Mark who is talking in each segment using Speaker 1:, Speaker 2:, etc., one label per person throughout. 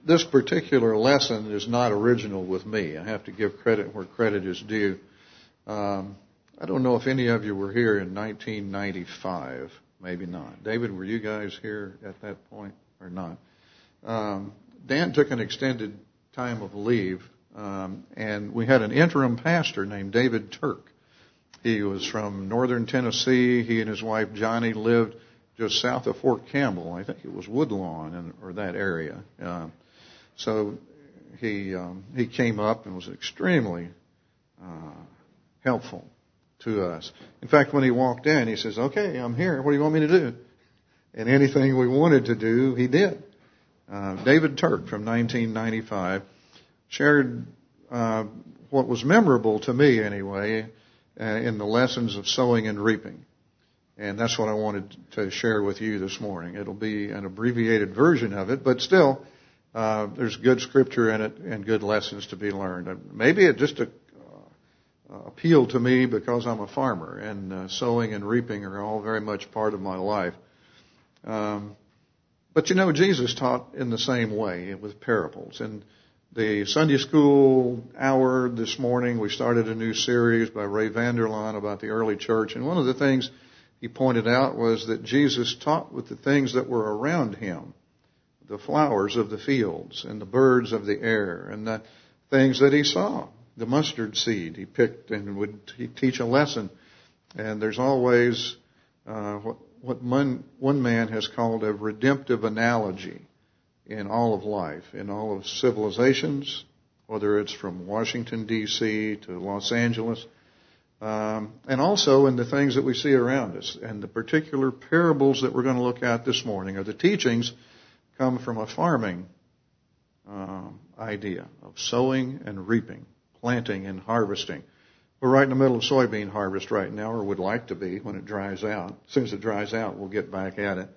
Speaker 1: This particular lesson is not original with me. I have to give credit where credit is due. I don't know if any of you were here in 1995. Maybe not. David, were you guys here at that point or not? Dan took an extended time of leave, and we had an interim pastor named David Turk. He was from northern Tennessee. He and his wife Johnny lived just south of Fort Campbell. I think it was Woodlawn or that area. So he came up and was extremely helpful to us. In fact, when he walked in, he says, "Okay, I'm here. What do you want me to do?" And anything we wanted to do, he did. David Turk from 1995 shared what was memorable to me anyway in the lessons of sowing and reaping. And that's what I wanted to share with you this morning. It'll be an abbreviated version of it, but still, there's good scripture in it and good lessons to be learned. Maybe it just appealed to me because I'm a farmer, and sowing and reaping are all very much part of my life. But you know, Jesus taught in the same way with parables. In the Sunday school hour this morning, we started a new series by Ray Vander Laan about the early church. And one of the things he pointed out was that Jesus taught with the things that were around him, the flowers of the fields and the birds of the air and the things that he saw. The mustard seed he picked and would teach a lesson. And there's always what one man has called a redemptive analogy in all of life, in all of civilizations, whether it's from Washington, D.C. to Los Angeles, and also in the things that we see around us. And the particular parables that we're going to look at this morning, or the teachings, come from a farming idea of sowing and reaping, planting and harvesting. We're right in the middle of soybean harvest right now, or would like to be when it dries out. As soon as it dries out, we'll get back at it.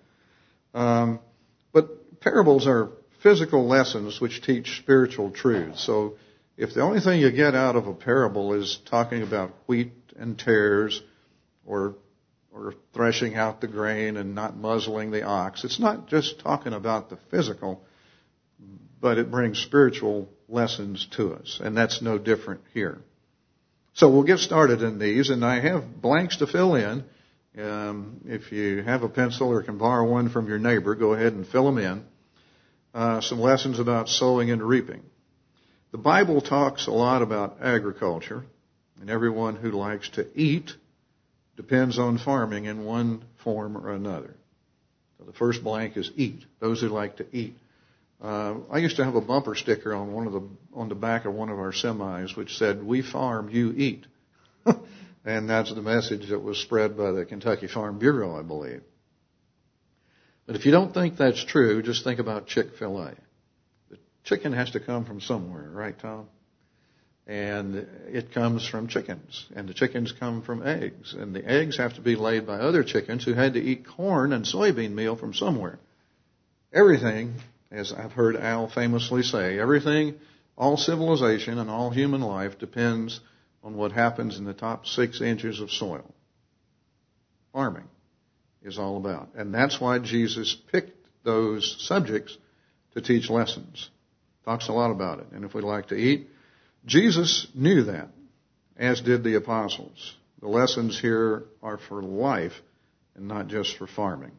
Speaker 1: But parables are physical lessons which teach spiritual truths. So if the only thing you get out of a parable is talking about wheat and tares, or threshing out the grain and not muzzling the ox, it's not just talking about the physical, but it brings spiritual lessons to us. And that's no different here. So we'll get started in these, and I have blanks to fill in. If you have a pencil or can borrow one from your neighbor, go ahead and fill them in. Some lessons about sowing and reaping. The Bible talks a lot about agriculture, and everyone who likes to eat depends on farming in one form or another. So the first blank is eat, those who like to eat. I used to have a bumper sticker on the back of one of our semis which said, "We farm, you eat." And that's the message that was spread by the Kentucky Farm Bureau, I believe. But if you don't think that's true, just think about Chick-fil-A. The chicken has to come from somewhere, right, Tom? And it comes from chickens, and the chickens come from eggs, and the eggs have to be laid by other chickens who had to eat corn and soybean meal from somewhere. Everything, as I've heard Al famously say, all civilization and all human life depends on what happens in the top 6 inches of soil. Farming is all about. And that's why Jesus picked those subjects to teach lessons. Talks a lot about it. And if we like to eat, Jesus knew that, as did the apostles. The lessons here are for life and not just for farming.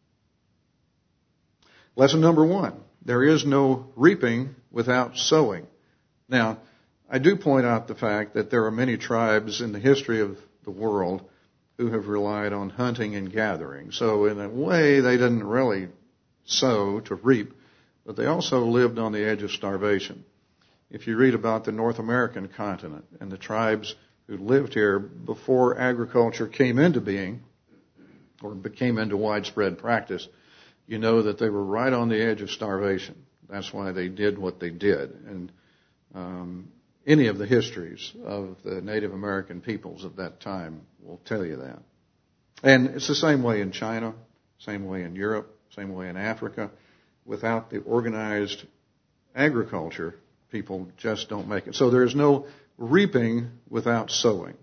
Speaker 1: Lesson number 1, there is no reaping without sowing. Now, I do point out the fact that there are many tribes in the history of the world who have relied on hunting and gathering. So in a way, they didn't really sow to reap, but they also lived on the edge of starvation. If you read about the North American continent and the tribes who lived here before agriculture came into being, or became into widespread practice, you know that they were right on the edge of starvation. That's why they did what they did. And any of the histories of the Native American peoples of that time will tell you that. And it's the same way in China, same way in Europe, same way in Africa. Without the organized agriculture, people just don't make it. So there's no reaping without sowing.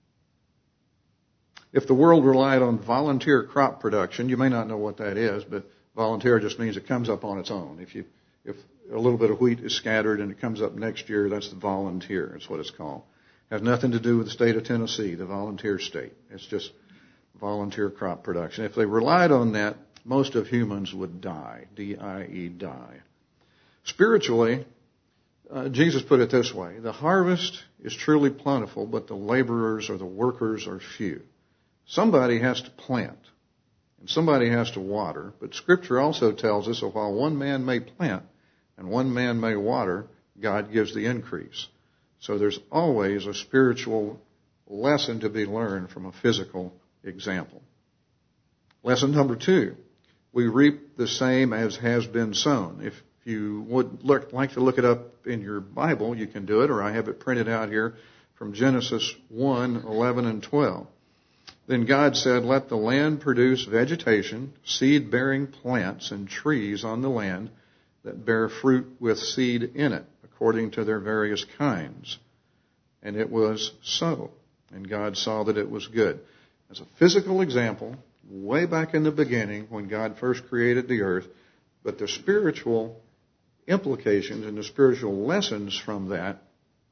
Speaker 1: If the world relied on volunteer crop production, you may not know what that is, but volunteer just means it comes up on its own. if a little bit of wheat is scattered and it comes up next year, that's the volunteer. That's what it's called. Has nothing to do with the state of Tennessee, the volunteer state. It's just volunteer crop production. If they relied on that, most of humans would die. D-I-E, die. Spiritually, Jesus put it this way: the harvest is truly plentiful, but the laborers or the workers are few. Somebody has to plant, and somebody has to water, but Scripture also tells us that while one man may plant and one man may water, God gives the increase. So there's always a spiritual lesson to be learned from a physical example. Lesson number 2, we reap the same as has been sown. If you would like to look it up in your Bible, you can do it, or I have it printed out here from Genesis 1:11 and 12. Then God said, "Let the land produce vegetation, seed-bearing plants and trees on the land that bear fruit with seed in it, according to their various kinds." And it was so. And God saw that it was good. As a physical example, way back in the beginning when God first created the earth, but the spiritual implications and the spiritual lessons from that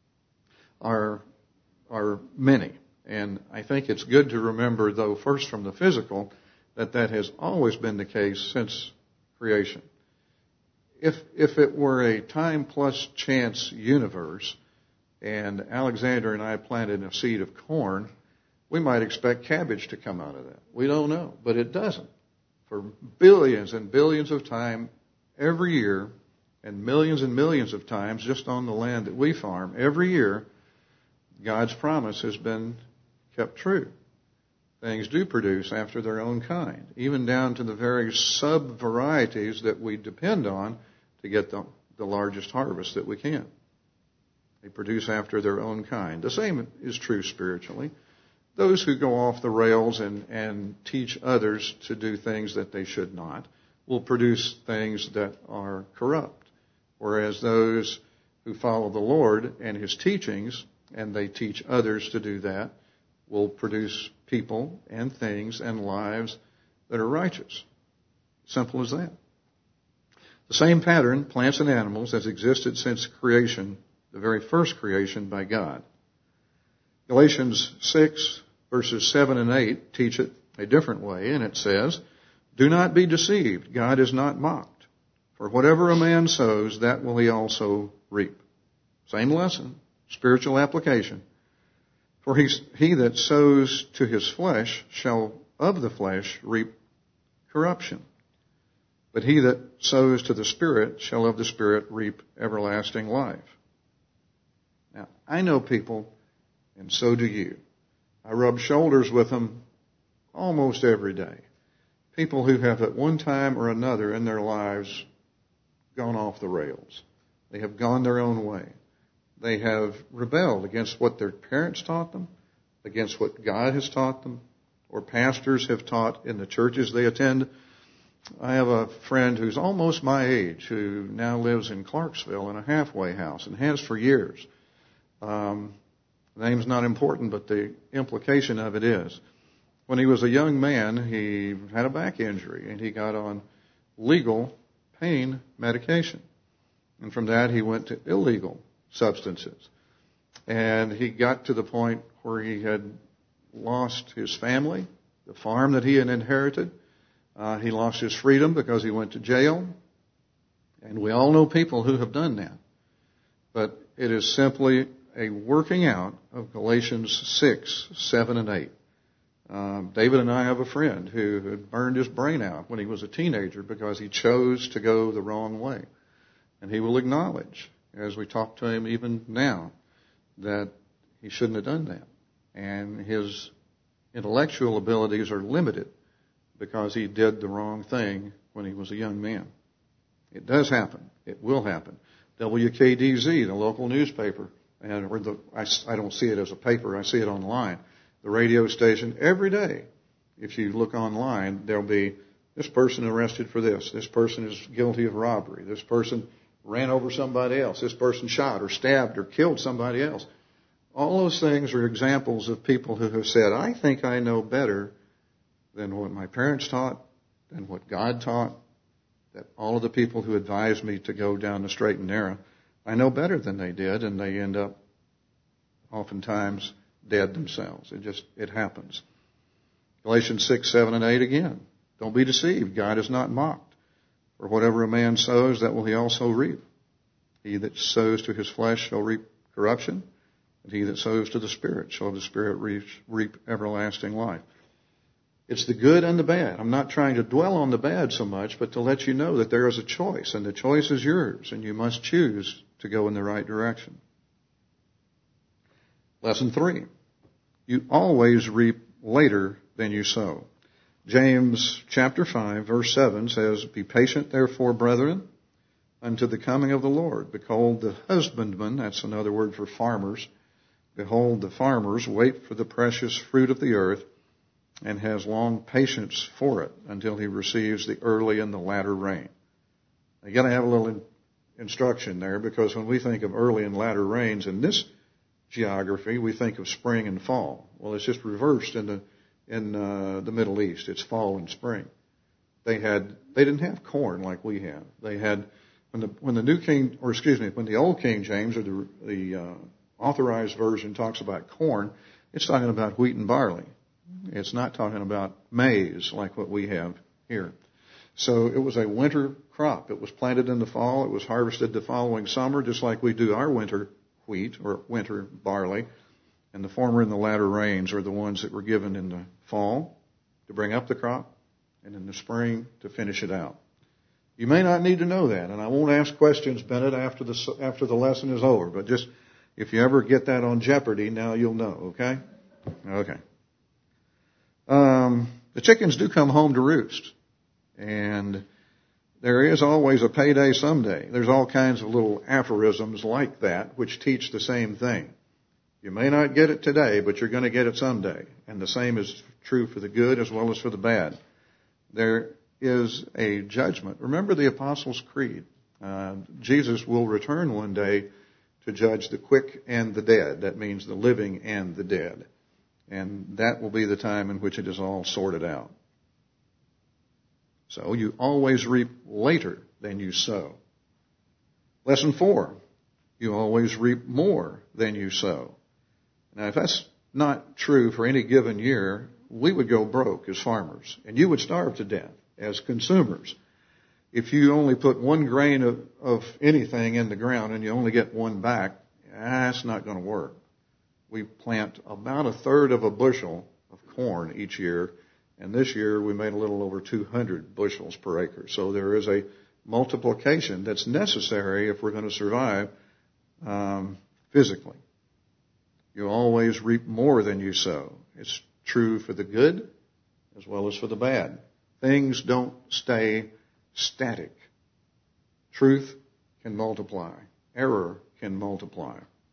Speaker 1: are many. And I think it's good to remember, though, first from the physical, that has always been the case since creation. If it were a time plus chance universe and Alexander and I planted a seed of corn, we might expect cabbage to come out of that. We don't know, but it doesn't. For billions and billions of time every year, and millions of times just on the land that we farm, every year, God's promise has been kept true. Things do produce after their own kind, even down to the very sub-varieties that we depend on to get the largest harvest that we can. They produce after their own kind. The same is true spiritually. Those who go off the rails and teach others to do things that they should not will produce things that are corrupt. Whereas those who follow the Lord and His teachings, and they teach others to do that, will produce people and things and lives that are righteous. Simple as that. The same pattern, plants and animals, has existed since creation, the very first creation by God. Galatians 6, verses 7 and 8 teach it a different way, and it says, "Do not be deceived. God is not mocked. For whatever a man sows, that will he also reap." Same lesson, spiritual application. "For he that sows to his flesh shall of the flesh reap corruption. But he that sows to the Spirit shall of the Spirit reap everlasting life." Now, I know people, and so do you. I rub shoulders with them almost every day. People who have at one time or another in their lives gone off the rails. They have gone their own way. They have rebelled against what their parents taught them, against what God has taught them, or pastors have taught in the churches they attend. I have a friend who's almost my age who now lives in Clarksville in a halfway house and has for years. The name's not important, but the implication of it is. When he was a young man, he had a back injury and he got on legal pain medication. And from that, he went to illegal substances. And he got to the point where he had lost his family, the farm that he had inherited. He lost his freedom because he went to jail. And we all know people who have done that. But it is simply a working out of Galatians 6, 7, and 8. David and I have a friend who had burned his brain out when he was a teenager because he chose to go the wrong way. And he will acknowledge, as we talk to him even now, that he shouldn't have done that. And his intellectual abilities are limited because he did the wrong thing when he was a young man. It does happen. It will happen. WKDZ, the local newspaper, I don't see it as a paper, I see it online. The radio station, every day, if you look online, there'll be this person arrested for this person is guilty of robbery, this person ran over somebody else, this person shot or stabbed or killed somebody else. All those things are examples of people who have said, I think I know better than what my parents taught, than what God taught, that all of the people who advise me to go down the straight and narrow, I know better than they did, and they end up oftentimes dead themselves. It happens. Galatians 6, 7, and 8 again. Don't be deceived. God is not mocked. For whatever a man sows, that will he also reap. He that sows to his flesh shall reap corruption, and he that sows to the Spirit shall the Spirit reap everlasting life. It's the good and the bad. I'm not trying to dwell on the bad so much, but to let you know that there is a choice, and the choice is yours, and you must choose to go in the right direction. Lesson 3. You always reap later than you sow. James chapter 5, verse 7 says, Be patient, therefore, brethren, unto the coming of the Lord. Behold, the husbandman, that's another word for farmers, behold, the farmers wait for the precious fruit of the earth, and has long patience for it until he receives the early and the latter rain. Now, you got to have a little instruction there, because when we think of early and latter rains in this geography, we think of spring and fall. Well, it's just reversed in the Middle East. It's fall and spring. They didn't have corn like we have. They had when the Old King James or the Authorized Version talks about corn, it's talking about wheat and barley. It's not talking about maize like what we have here. So it was a winter crop. It was planted in the fall. It was harvested the following summer, just like we do our winter wheat or winter barley. And the former and the latter rains are the ones that were given in the fall to bring up the crop, and in the spring to finish it out. You may not need to know that, and I won't ask questions, Bennett, after the lesson is over. But just if you ever get that on Jeopardy, now you'll know. Okay? Okay. The chickens do come home to roost, and there is always a payday someday. There's all kinds of little aphorisms like that which teach the same thing. You may not get it today, but you're going to get it someday. And the same is true for the good as well as for the bad. There is a judgment. Remember the Apostles' Creed. Jesus will return one day to judge the quick and the dead. That means the living and the dead. And that will be the time in which it is all sorted out. So you always reap later than you sow. Lesson 4. You always reap more than you sow. Now, if that's not true for any given year, we would go broke as farmers, and you would starve to death as consumers. If you only put one grain of anything in the ground and you only get one back, that's not going to work. We plant about a third of a bushel of corn each year, and this year we made a little over 200 bushels per acre. So there is a multiplication that's necessary if we're going to survive physically. You always reap more than you sow. It's true for the good as well as for the bad. Things don't stay static. Truth can multiply. Error can multiply.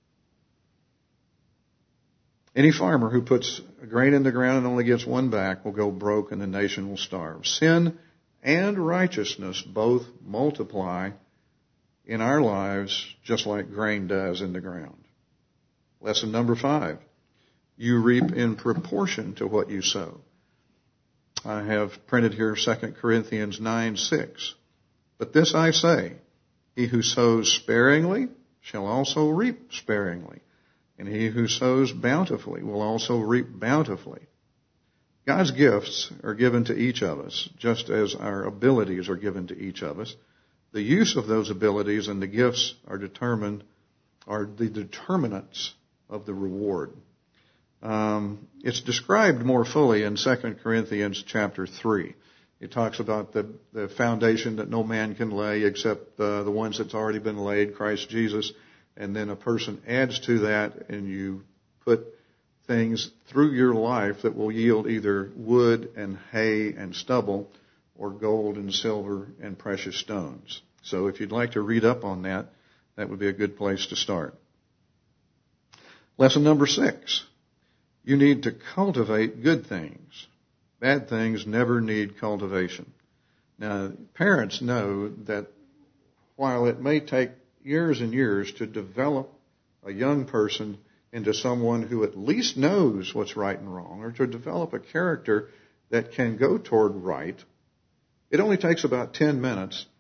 Speaker 1: Any farmer who puts a grain in the ground and only gets one back will go broke, and the nation will starve. Sin and righteousness both multiply in our lives just like grain does in the ground. Lesson number 5. You reap in proportion to what you sow. I have printed here 2 Corinthians 9:6. But this I say, he who sows sparingly shall also reap sparingly, and he who sows bountifully will also reap bountifully. God's gifts are given to each of us, just as our abilities are given to each of us. The use of those abilities and the gifts are the determinants of the reward. It's described more fully in 2 Corinthians chapter 3. It talks about the foundation that no man can lay except the ones that's already been laid, Christ Jesus. And then a person adds to that, and you put things through your life that will yield either wood and hay and stubble, or gold and silver and precious stones. So if you'd like to read up on that, that would be a good place to start. Lesson number 6. You need to cultivate good things. Bad things never need cultivation. Now, parents know that while it may take years and years to develop a young person into someone who at least knows what's right and wrong, or to develop a character that can go toward right, it only takes about 10 minutes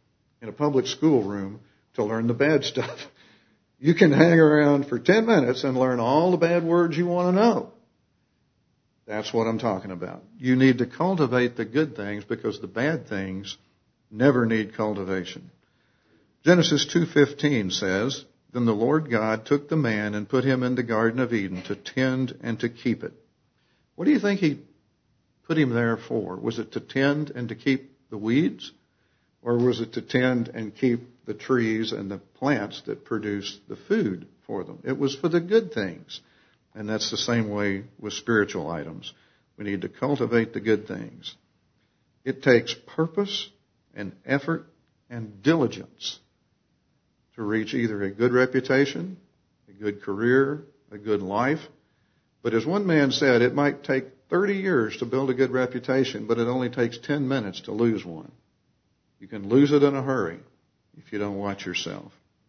Speaker 1: in a public school room to learn the bad stuff. You can hang around for 10 minutes and learn all the bad words you want to know. That's what I'm talking about. You need to cultivate the good things because the bad things never need cultivation. Genesis 2:15 says, "Then the Lord God took the man and put him in the Garden of Eden to tend and to keep it." What do you think he put him there for? Was it to tend and to keep the weeds? Or was it to tend and keep the trees and the plants that produce the food for them? It was for the good things. And that's the same way with spiritual items. We need to cultivate the good things. It takes purpose and effort and diligence to reach either a good reputation, a good career, a good life. But as one man said, it might take 30 years to build a good reputation, but it only takes 10 minutes to lose one. You can lose it in a hurry if you don't watch yourself.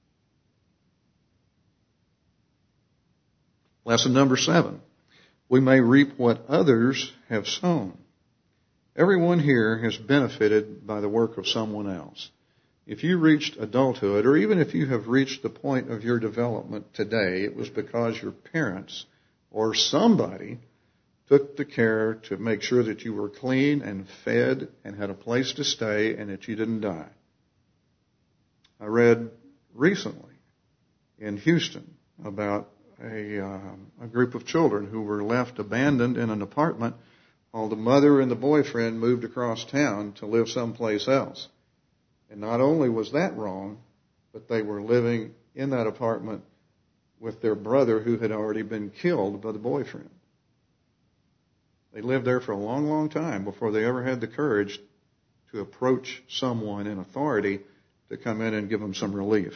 Speaker 1: Lesson number 7. We may reap what others have sown. Everyone here has benefited by the work of someone else. If you reached adulthood, or even if you have reached the point of your development today, it was because your parents or somebody took the care to make sure that you were clean and fed and had a place to stay and that you didn't die. I read recently in Houston about a group of children who were left abandoned in an apartment while the mother and the boyfriend moved across town to live someplace else. And not only was that wrong, but they were living in that apartment with their brother who had already been killed by the boyfriend. They lived there for a long, long time before they ever had the courage to approach someone in authority to come in and give them some relief.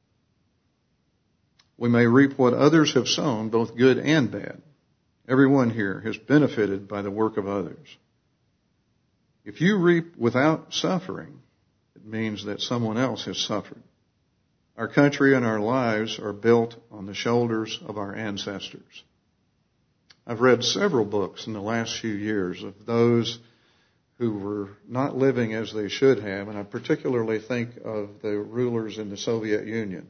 Speaker 1: We may reap what others have sown, both good and bad. Everyone here has benefited by the work of others. If you reap without suffering, it means that someone else has suffered. Our country and our lives are built on the shoulders of our ancestors. I've read several books in the last few years of those who were not living as they should have, and I particularly think of the rulers in the Soviet Union.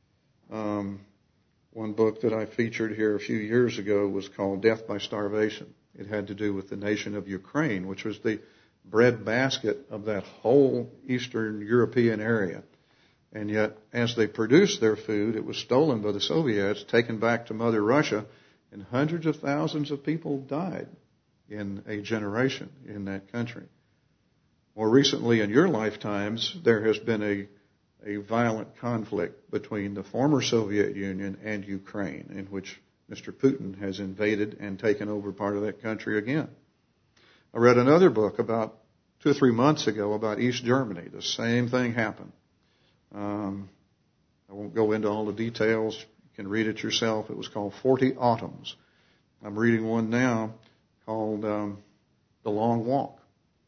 Speaker 1: One book that I featured here a few years ago was called Death by Starvation. It had to do with the nation of Ukraine, which was the breadbasket of that whole Eastern European area. And yet, as they produced their food, it was stolen by the Soviets, taken back to Mother Russia, and hundreds of thousands of people died in a generation in that country. More recently in your lifetimes, there has been a violent conflict between the former Soviet Union and Ukraine, in which Mr. Putin has invaded and taken over part of that country again. I read another book about 2 or 3 months ago about East Germany. The same thing happened. I won't go into all the details. You can read it yourself. It was called 40 Autumns. I'm reading one now called The Long Walk.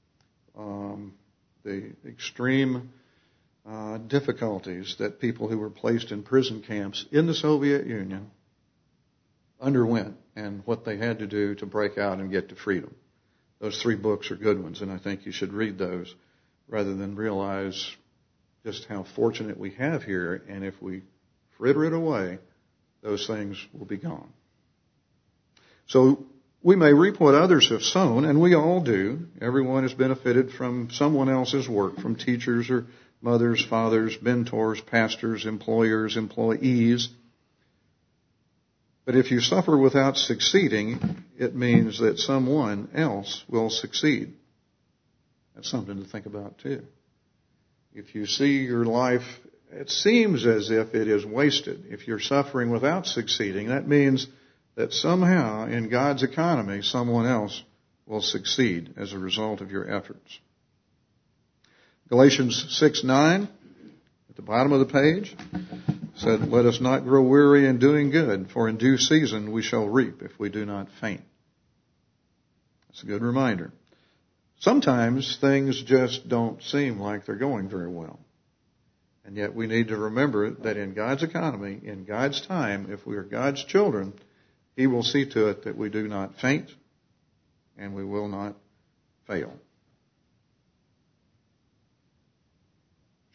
Speaker 1: The extreme difficulties that people who were placed in prison camps in the Soviet Union underwent and what they had to do to break out and get to freedom. Those 3 books are good ones, and I think you should read those rather than realize just how fortunate we have here, and if we fritter it away, those things will be gone. So we may reap what others have sown, and we all do. Everyone has benefited from someone else's work, from teachers or mothers, fathers, mentors, pastors, employers, employees. But if you suffer without succeeding, it means that someone else will succeed. That's something to think about too. If you see your life, it seems as if it is wasted. If you're suffering without succeeding, that means that somehow in God's economy, someone else will succeed as a result of your efforts. Galatians 6:9, at the bottom of the page, said, "Let us not grow weary in doing good, for in due season we shall reap if we do not faint." That's a good reminder. Sometimes things just don't seem like they're going very well. And yet we need to remember that in God's economy, in God's time, if we are God's children, He will see to it that we do not faint and we will not fail.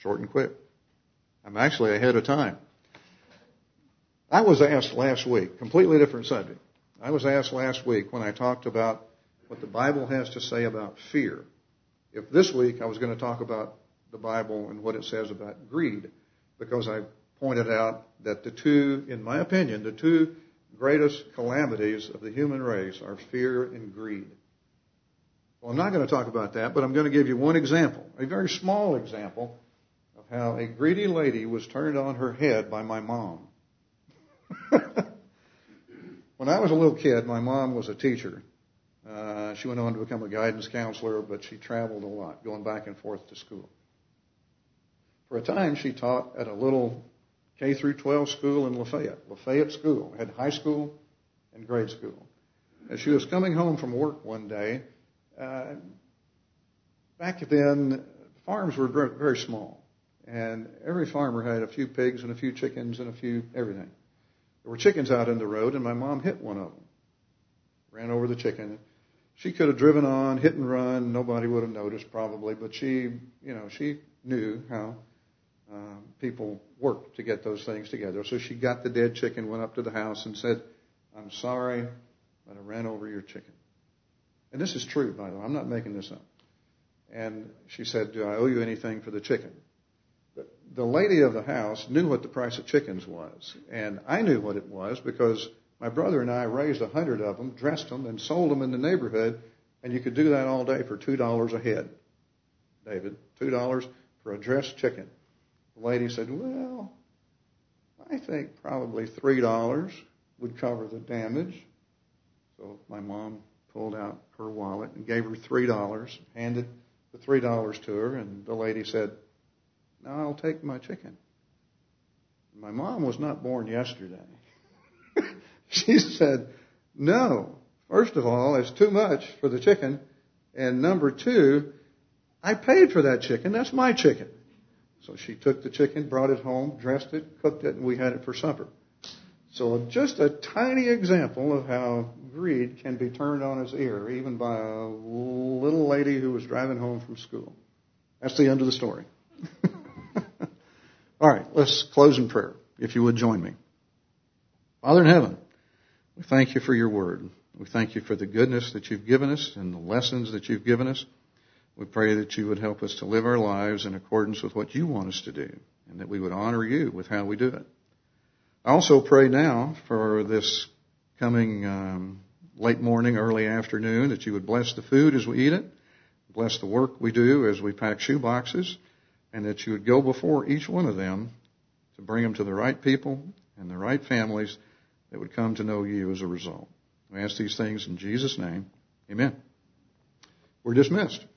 Speaker 1: Short and quick. I'm actually ahead of time. I was asked last week, completely different subject. I was asked last week when I talked about what the Bible has to say about fear, if this week I was going to talk about the Bible and what it says about greed, because I pointed out that the two, in my opinion, the two greatest calamities of the human race are fear and greed. Well, I'm not going to talk about that, but I'm going to give you one example, a very small example of how a greedy lady was turned on her head by my mom. When I was a little kid, my mom was a teacher. She went on to become a guidance counselor, but she traveled a lot, going back and forth to school. For a time, she taught at a little K through 12 school in Lafayette School. It had high school and grade school. As she was coming home from work one day, back then, farms were very, very small. And every farmer had a few pigs and a few chickens and a few everything. There were chickens out in the road, and my mom hit one of them. Ran over the chicken. She could have driven on, hit and run. Nobody would have noticed probably, but she knew how people worked to get those things together. So she got the dead chicken, went up to the house, and said, "I'm sorry, but I ran over your chicken." And this is true, by the way. I'm not making this up. And she said, "Do I owe you anything for the chicken?" The lady of the house knew what the price of chickens was. And I knew what it was because my brother and I raised 100 of them, dressed them, and sold them in the neighborhood. And you could do that all day for $2 a head. David, $2 for a dressed chicken. The lady said, "Well, I think probably $3 would cover the damage." So my mom pulled out her wallet and gave her $3, handed the $3 to her, and the lady said, "Now I'll take my chicken." My mom was not born yesterday. She said, "No, first of all, it's too much for the chicken. And number two, I paid for that chicken. That's my chicken." So she took the chicken, brought it home, dressed it, cooked it, and we had it for supper. So just a tiny example of how greed can be turned on its ear, even by a little lady who was driving home from school. That's the end of the story. All right, let's close in prayer, if you would join me. Father in heaven, we thank you for your word. We thank you for the goodness that you've given us and the lessons that you've given us. We pray that you would help us to live our lives in accordance with what you want us to do, and that we would honor you with how we do it. I also pray now for this coming late morning, early afternoon, that you would bless the food as we eat it, bless the work we do as we pack shoe boxes, and that you would go before each one of them to bring them to the right people and the right families that would come to know you as a result. We ask these things in Jesus' name. Amen. We're dismissed.